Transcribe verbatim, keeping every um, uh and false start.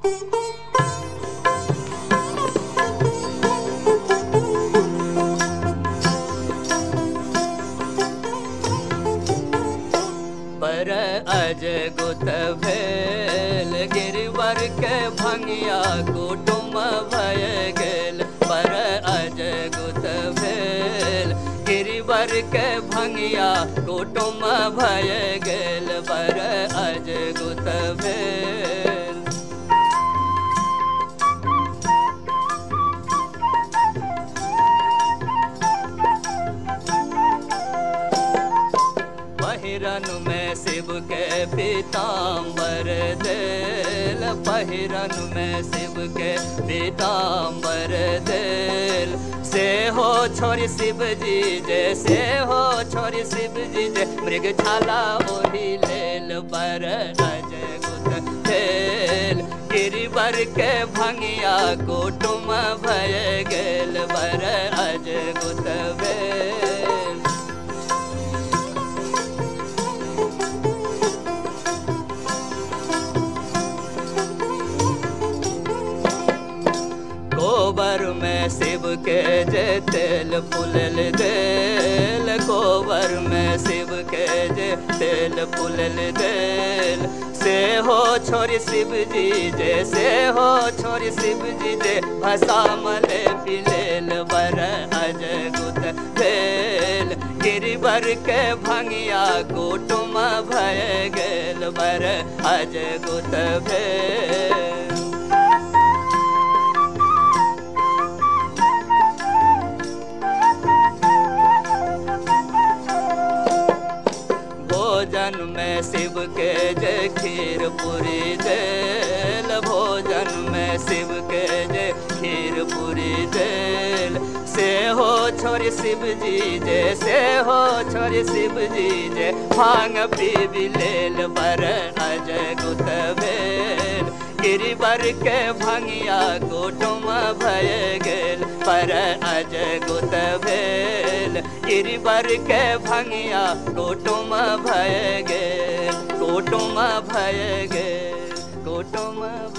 पर अज गुत भेल गिरवर के भंगिया कुटुम भय गेल। पर अज गुत भेल गिरवर के भंगिया कुटुम भय गेल। पर अज गुत भेल पहिरन में शिव के पीताम्बर देल। पहिरन में शिव के पीताम्बर देल। से हो छोरी शिव जी जे से हो छोरी शिव जी जे मृग छाला ओढ़ी लेल। पर अज गुत भेल गिरवर के भंगिया कुटुम भय गेल। पर अज गुत भेल गोबर में शिव के जे तेल फुलल देल। गोबर में शिव के जे तेल फुलल देल। से हो छोरी शिव जी जे से हो छोरी शिव जी जे भसामले पिलेल। पर अज गुत भेल गिरवर के भंगिया कुटुम भय गेल। पर अज गुत भेल भोजन में शिव के जय खीर पूरी देल। भोजन में शिव के जय खीर पूरी देल। से हो छोरी शिव जी जे से हो छोरी शिव जी जे भांग पी भी लेल। पर अज गुत भेल गिरवर के भंगिया कुटुम भय गेल। पर अज गुत भेल गिरवर के भंगिया कुटुम भय गेल। कुटुम भय गेल कुटुम